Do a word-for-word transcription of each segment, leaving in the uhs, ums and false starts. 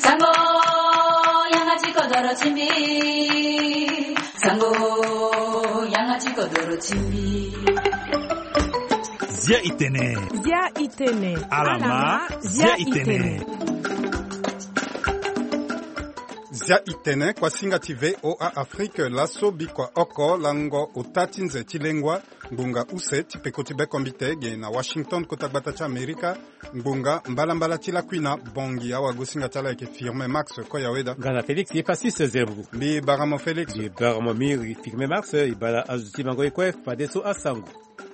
Sango 양아치 거더러 침비 Sango 양아치 거더러 침비 Zia Itene. Zia Itene. Alama Zia Itene. Zia Itene kwa singative o a Afrique laso bikwa oko lango utati nze chilengwa ngunga use tipeko tibe kombitege na Washington kotagbata cha Amerika ngunga mbala mbala chila kwina bongi awa gusinga chala eke firme Max kwa yaweda Gana Felix yefasise zembu Bi baramo Felix Bi baramo miri firme Max ibala azuti mango ikwef padeso asangu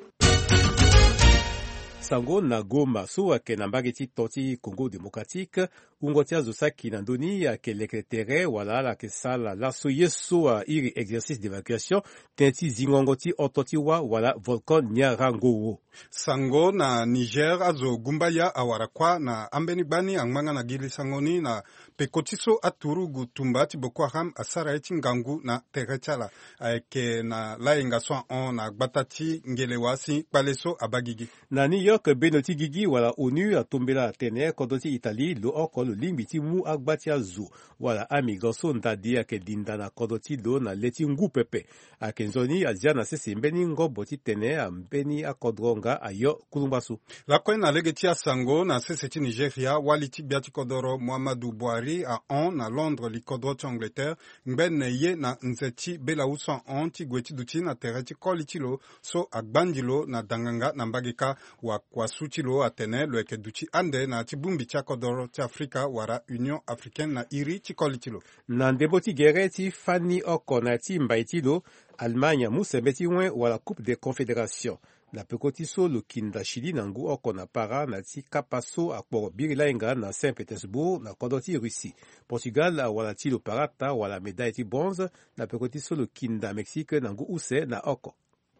Sango na Goma so ake na mbageti toti Congo Démocratique ungoti azosaki na ndoni ya ke lekretere wala la ke sala la so yeso a iri exercice d'évacuation tenti zingongoti ototi wa wala volcan Nyarangowo. Sango na Niger azo gumbaya awarakwa na ambeni bani angmanga na gili sangoni na pekotiso aturu gutumbati Boko Haram asara eti ngangu na terechala ke na laenga soin on na gbatati ngelewasi paleso abagigi. Na New York benoti gigi wala ONU atombela tene kodoti Italie lo oko lo limbiti mu agbati azu wala amigoso ndadi ake dinda na kodoti lo na leti ngu pepe akenzoni azia na sese mbeni ngoboti tene ambeni akodronga ayo kulumbasu. La kwen na legeti Sango na sese ti Nigeria waliti biati kodoro Muhammadu Buhari a on na Londres li kodro ti Angleterre ngben ye na nzeti bela usan on ti gweti duti na tereti koliti lo so agbandilo na danganga na mbagika wa kwa suti lo atene lo eke duti ande na ti bumbi ti kodoro ti Afrika wara Union Africaine na iri ti koliti lo. Na ndeboti gere ti fani oko na ti mbaiti lo Allemagne musembeti wen wala Coupe des Confédérations. La pekotiso lo kinda Chili nangu oko na para na ti kapaso akporo birilainga na Saint-Pétersbourg na kodoti Russie. Portugal wala ti lo parata wala médaille ti bronze na pekotiso lo kinda Mexique nangu use na oko.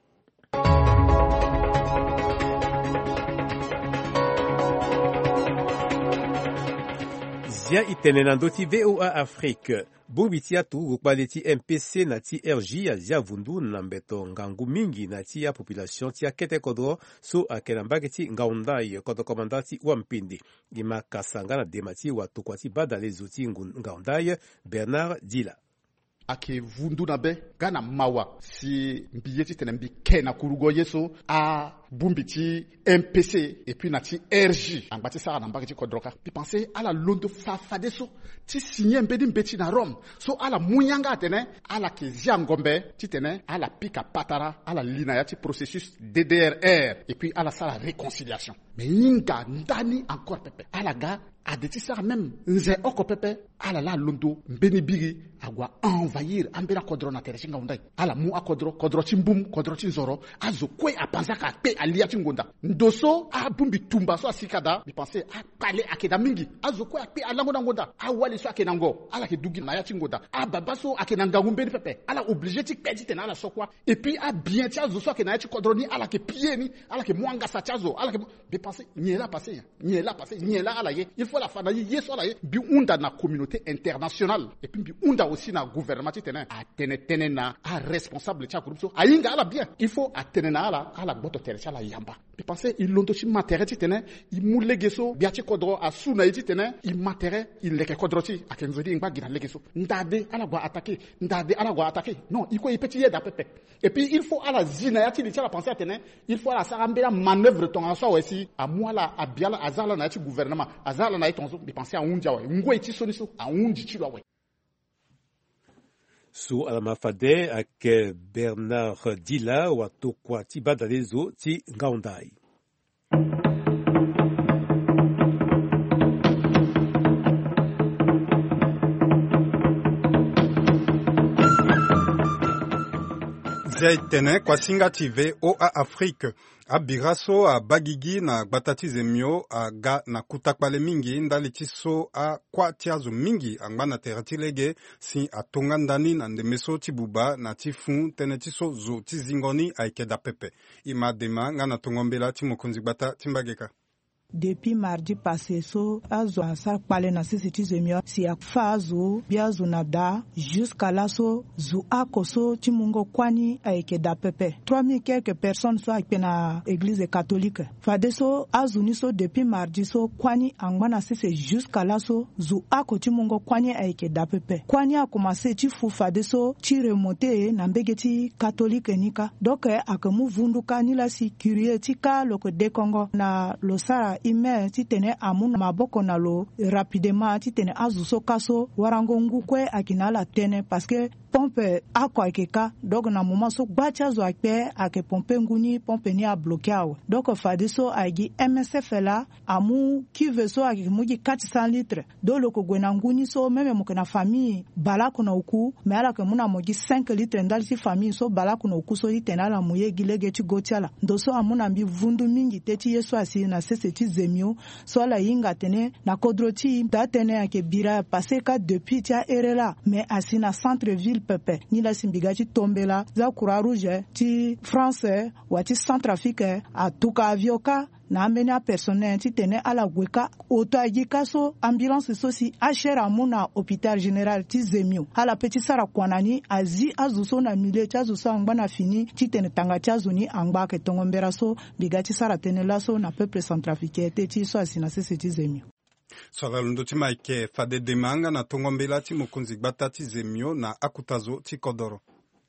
Zia Itene na ndoti V O A Afrique. Bubiti atu rukbale ti M P C na ti R J azia vundu na mbeto ngangu mingi na ti ya population ti ya kete kodro so akena mbage ti ngaundai kodo komanda ti wampindi. Ima kasanga na demati watu kwa ti badale zoti ngaundai Bernard Dila. Ake vundu na be gana mawa si mbiyeti tene mbi kena kurugo yeso a bumbiti M P C et puis na ti R J angbati sara na mbaki ti kodroka pi penser ala londo fafade so ti signé mbedi mbeti na Rome so ala munyanga tene ala ke zia ngombe ti tene ala pika patara ala lina ya ti processus D D R R et puis ala sala réconciliation mais yinga ndani encore pepe ala ga adeti sara même nze oko pepe ala la londo mbeni bigi agwa envahir ambera kodro na tere singa undai ala mu akodro kodro chimbum kodro chinzoro azo kwe apanzaka pe alia chingonda ndoso a bumbi tumba so asikada bi penser a kale akeda mingi azo kwe pe alango na ngonda a wali so akenango ala ke dugi na ya chingonda a babaso akenanga ngumbeni pepe ala obligé ti pedi tena ala sokwa et puis a bien ti azo so akenaya ti kodro ni ala ke pie ni ala ke mwanga sa chazo ala ke bi penser nyela passé nyela passé nyela ala ye il faut la fana ye so ala ye bi unda na communauté internationale et puis bi unda aussi na gouvernement ti tene a tene tene na a responsable ti corruption a yinga ala bien il faut a tene na ala ala boto tere ala yamba bi penser il londo ti matere ti tene i mu legeso bi ati kodro a suna ti tene i matere il leke kodro ti a kenzodi ngba gina legeso ndade ala gwa attaquer ndade ala gwa attaquer non il faut y petit yeda pepe et puis il faut ala zina ya ti li ti ala penser tene il faut ala sarambela manœuvre ton aso aussi a mwala a biala azala na ti gouvernement azala na itonzo bi penser a unja wa ngwe ti soniso a unji ti lo wa Su alamafade ake Bernard Dila watu kwa ti badalezo ti ngaundai. Zia Itene kwa singa tive o a Afrique a biraso a bagigi na gbatati zemio a ga na kutakpale mingi ndali tiso a kwa tiazo mingi angba na terati lege si a tonga ndani na ndemeso tibuba na tifu tene tiso zo tizingoni a ikeda pepe ima dema nga na tongombela timokunzi gbata timbageka. depuis mardi passé so azo sa pale na sisi zemio si akfazo biazo nada jusqu'à là so zu akoso timungo kwani aike da pepe trois mille quelques personnes so akpe na église catholique fade so azo ni so depuis mardi so kwani angwana sisi jusqu'à là so zu ako timungo kwani aike da pepe kwani a commencé ti fu fade so ti remonter na mbegeti catholique nika donc akamu vunduka ni la si curieux ti ka loko de Congo na losara ime ti tene amuna maboko na lo rapidement ti tene azuso kaso warango ngukwe akina la tene parce que pompe ako akeka donc na moment so gbacha zo akpe ake pompe nguni pompe ni a bloqué awo donc fadi so agi M S F la amu ki veut so agi mugi quatre cents litres do loko gwena nguni so meme mo na famille bala kuna uku me ala ke muna mogi cinq litres ndali si famille so bala kuna uku so itena la muye gilege ti gotiala ndo so amuna mbi vundu mingi teti yeso asi na sese ti zemio so la yinga tene na kodroti ta tene ake bira passé ka depuis tia erela mais asi na centre ville pepe ni la simbiga ti tombela za Croix Rouge ti France wa ti Centrafrique a tuka avioka na ambeni a personnel ti tene ala gweka auto agika so ambulance so si achera amuna hôpital général ti zemio ala petit sara kwanani azi azuso na mile ti azuso angba na fini ti tene tanga ti azuni angba ke tongo mbera so biga ti sara tene la so na peuple centrafricain te ti so asi na sese ti zemio swala lundo ti maike fade demanga na tongo mbela ti mokonzi gbata ti zemio na akutazo ti kodoro.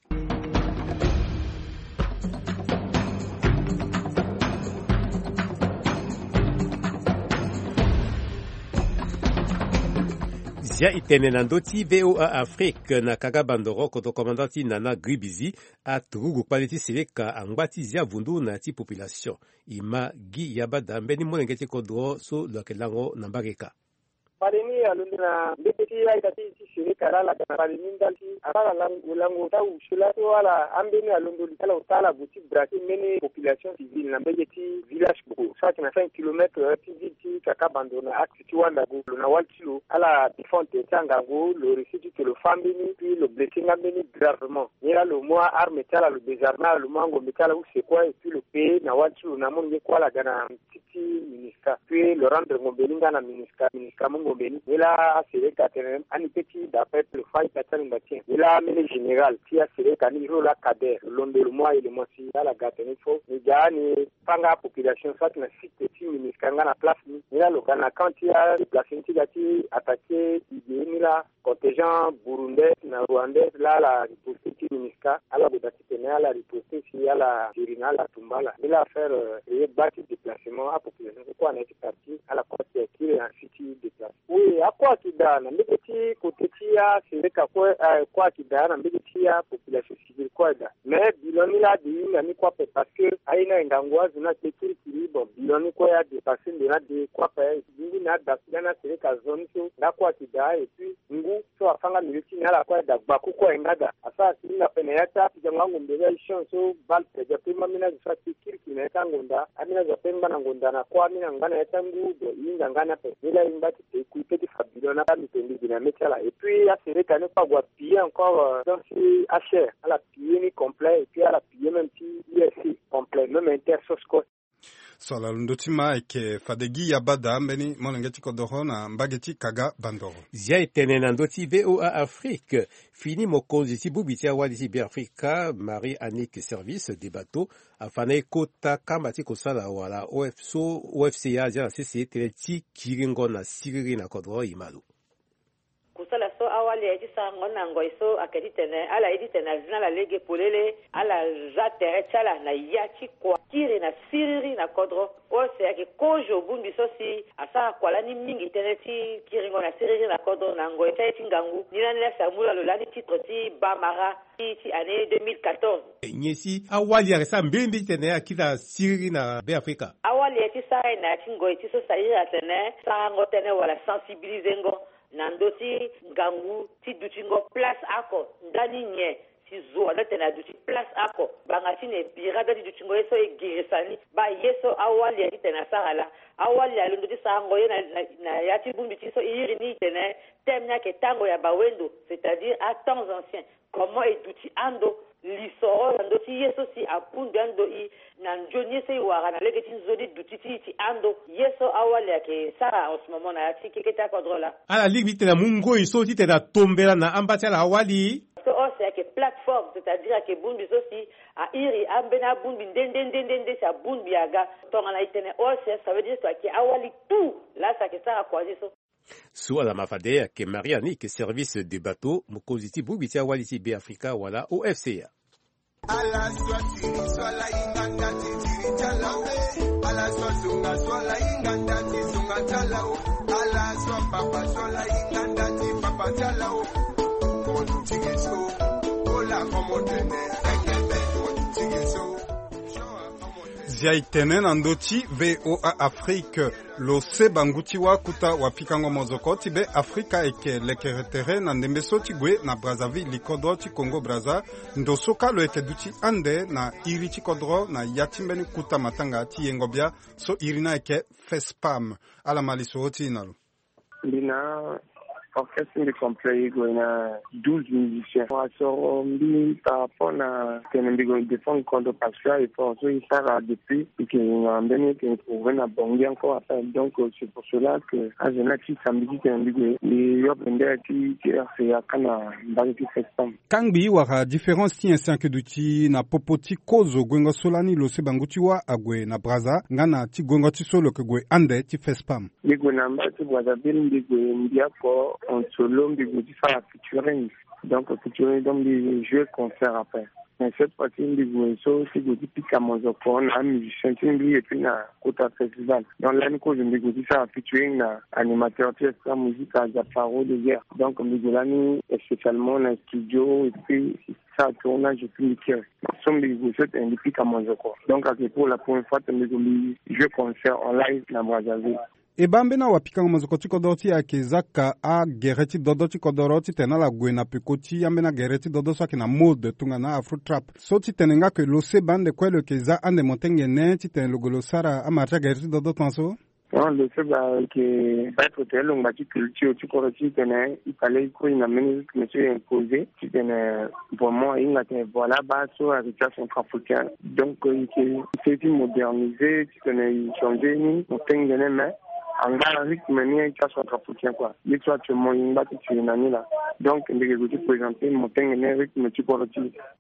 Zia itene na ndoti V O A Afrique na kaga bandoro koto komandati Nana Gribizi a turugu paleti seleka angwati zia vundu na ti population ima gi yabada mbeni monenge ti kodro so lokelango na mbareka Paleni alundina mbeti ya itati shirika la kana paleni ndalti akala langu langu ta ushula to wala ambeni alundu litala utala buti brati mene population civile na mbeti village ko saki na cinq kilomètres ti viti kaka abandona axe ti wanda go na waltilo ala defonte tanga go le récit que le fambini puis le blessé ngambeni gravement nira le mois arme tala le désarmement le mango metala ou c'est quoi et puis le pays na waltilo na monge kwa la gana titi ministère puis le rendre ngombelinga na ministère ministère Ngobeni ila asere katene ani petit d'après le faille katene batien ila mele général qui asere kani rola kader londo le mois et le mois si la gatene fo ni gani panga population soit na site petit ministre na place ni ila lo kana quand il y a déplacé ti gati attaquer ni la contingent burundais na rwandais la la riposte ti ministre ala bodati tene ala riposte si ala jirina la tumbala ila faire et bâti déplacement à population quoi na parti à la côte qui est en city déplacement. Oui, à quoi qui donne, mais petit côté tia, c'est qu'à quoi quoi qui donne, mais petit ya population civile quoi da. Mais biloni là dit ni quoi parce que aina ngangwa zina tekiri kiri bon biloni quoi ya dépassé de là de quoi faire, bingi na da na c'est qu'à zone so na quoi qui da et puis ngu so afanga militi na la quoi da baku quoi ngada. Asa si na peneyata pijango mbele ishon so bal peja pima mina za tekiri kina kangonda, amina za pemba na ngonda na kwa mina ngana yatangu do inga ngana pe. Ila imbati écouter des fabriques on a pas mis dynamique là et puis à serrer quand pas voir piller encore dans ce H R à la piller ni complet et puis à la piller même petit I S C complet même intersource quoi swala lundotima eke fadegi yabada mbeni monengeti kodoro na mbageti kaga bandoro zia itene na ndoti V O A Afrique fini mokonzi ti bubitia wadi ti bi Afrika Marie Annick Service des bateaux afana ekota kamba ti kosala wala O F so O F C A zia na sese tele ti kiringo na siriri na kodoro imalu kusala so awali edi sa ngona ngoi so akedi tene ala edi tene zina la lege polele ala jate chala na yachi kwa kiri na siriri na kodro o se ake kojo bumbi so si asa kwala ni mingi tene ti kiri ngona siriri na kodro na ngoi ta eti ngangu nina nila samula lo lani titre ti Bamara ti ti année deux mille quatorze nyesi awali ya sa mbimbi tene akita siriri na be Afrika awali eti sa na ti ngoi ti so sa ira tene sa ngo tene wala sensibiliser ngo nandoti ngangu ti dutingo place ako ndani nye si zo na tena duti place ako bangati ne birada di dutingo eso e girisani ba yeso awali ya tena sala awali ya lundi sango na na yati bumbi ti so iri ni tena temnya ke tango ya bawendo c'est-à-dire à temps anciens comment eduti ando lisoro ando ti yeso si apundu ando i na njonye se wara na lege ti nzodi dutiti ti ando yeso awale yake sara en ce moment na ti keketa kodrola ala ligue tena mungo iso ti tena tombela na ambati ala awali so o c'est que plateforme c'est-à-dire que bundu so si a iri ambena bundu ndende ndende ndende sa bundu yaga tonga na itene o c'est ça veut dire que awali tout là ça que sara kwa yeso Sous la mafade ke Mariani ke service de bateau mukoziti bubiti awaliti be Africa wala O F C A. Ala swatiri swala inganda tiri chalao ala swazunga swala inganda tizunga chalao ala swapapa swala inganda ti papa chalao modu tigeso ola komodene engebe modu tigeso Ziaitene nandoti V O A Afrique lo se bangutiwa kuta wapikango mozoko tibe Afrika eke lekeretere na ndembeso tigwe na Brazzaville likodro ti Congo Brazza ndosoka lo eke duti ande na iri ti kodro na yatimbeni kuta matanga ti yengobia so irina eke FESPAM ala maliso ti inalo. Lina orchestre de complet goina douze musiciens. Pour mbi par rapport na kenembigo défendre contre Pascal et pour ça il part depuis que on donné que pour venir bongi encore après donc c'est pour cela que à Genati samedi kenembigo les yopende qui qui fait akana mbaki festam. Kangbi wara différence ti cinq duti na popoti kozo gwengo solani lo se banguti wa agwe na Brazza ngana ti gwengo ti solo ke gwe ande ti FESPAM. Bigo na mbati Brazzaville mbigo mbia ko en solo mbigo ti fa featuring donc featuring donc des jeux concerts après. Mais cette fois-ci mbigo so ti go ti pika mozoko na musicien ti mbi et puis na kota festival. Donc là ni ko mbigo ti fa featuring na animateur ti extra musique à Japaro de guerre. Donc mbigo là ni spécialement na studio et puis ça tournage et puis le Somme mbigo c'est un pika mozoko. Donc pour la première fois mbigo jeu concert en live na Brazzaville. Ebambe na wapikanga mazokoti kodoti ya kezaka a gereti dodoti kodoroti tena la gwena pekoti yambe na gereti dodoso aki na mode tunga na afro trap. So ti tenenga ke lose bande kwele keza ande motenge ne ti ten logolo sara amarcha gereti dodoti manso? Non, le fait que être tel on bâti culture tu correct tenait il fallait qu'il y ait une monsieur imposé qui tenait vraiment il a voilà bas sur la richesse centrafricaine donc il s'est modernisé tu tenait changer ni on tenait mais en Afrique, mais il centrafricain quoi. Il soit tu moyen bâti tu nani là. Donc il est présenter mon tengue rythme tu correct.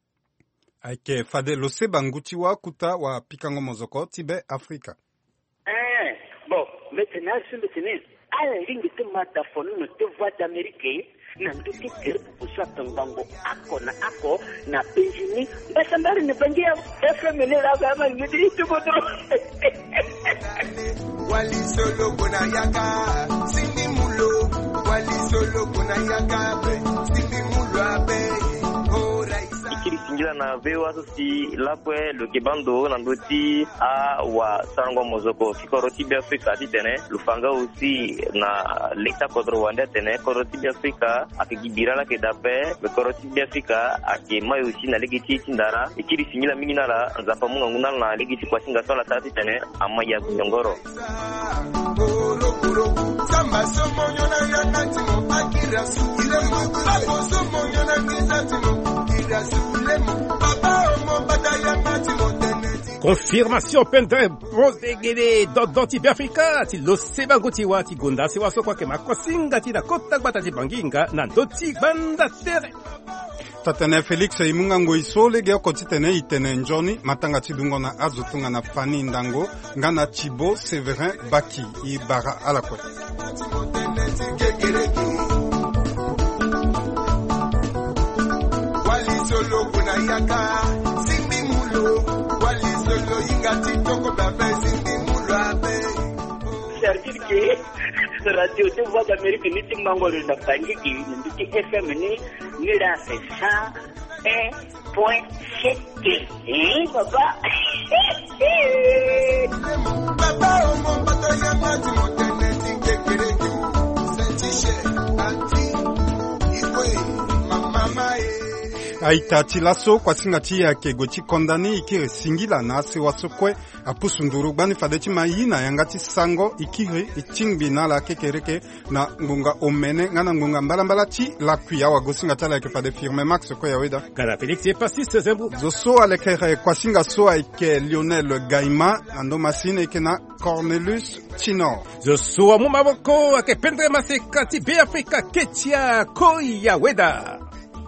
Aike fade lose bangutiwa kuta wa pikango mozoko tibe Afrika. Eh bon, maintenant je me tenais à la ligne de mataphone de voix d'Amérique. Na nduki kere kuswa tangango ako na ako na penjini basambari ne bangia F M ne la kama ngidi tukoto wali solo kuna yaka sindi mulo wali solo kuna yaka sindi mulo abe Ikiri na vewa sosi lapwe lo kibando na ndoti a wa sango mozoko sikoroti bi Afrika ditene lufanga aussi na leta kodro wanda tene koroti bi Afrika akigibira la kedape be koroti bi Afrika akemayo aussi na legiti tindara ikiri singila mingina la nzapa munga nguna na legiti kwa singa sola tati tene amaya kunyongoro samba somo nyona yakati mo akira ile mo babo somo nyona ngizati mo Confirmation pendant bronze degede dodoti Afrika ti lo sebanguti wa ti gonda se waso kwa ke makosinga ti na kota gbata ti banginga na doti banda tere Tatene Felix imunga ngo isole ge ko titene itene njoni matanga tidungo na azutunga na fani ndango ngana Chibo Severin Baki ibara alakwe solo kuna yaka sindi mulo wali solo ingati toko babe sindi mulo abe c'est-à-dire que radio de voix d'Amérique ni tingango le na bangi ki ndi F M ni ni la c'est ça un point sept eh papa papa omo bato ya mati motene tingekere ki sentishe anti ikwe mama mae aitati laso kwa singati ya kegoti kondani ikiri singila na se wasokwe apusunduru bani fadeti mayina yangati sango ikiri itingbi na la kekereke na ngunga omene ngana ngunga mbala mbala ti la kuya wa gosinga tala ke fade firme max ko ya weda kana Felix e passis zembu zo so alekere kwa singa so ike Lionel Gaima ando masine ikena Cornelius Chino zo so mu maboko ake pendre masekati be Afrika ketia ko ya weda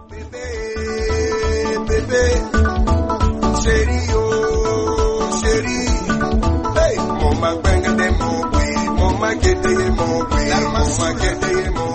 bébé, chérie, oh, chérie. Hey, mon ma bang de mon oui, mon ma guette mon oui, mon ma guette mon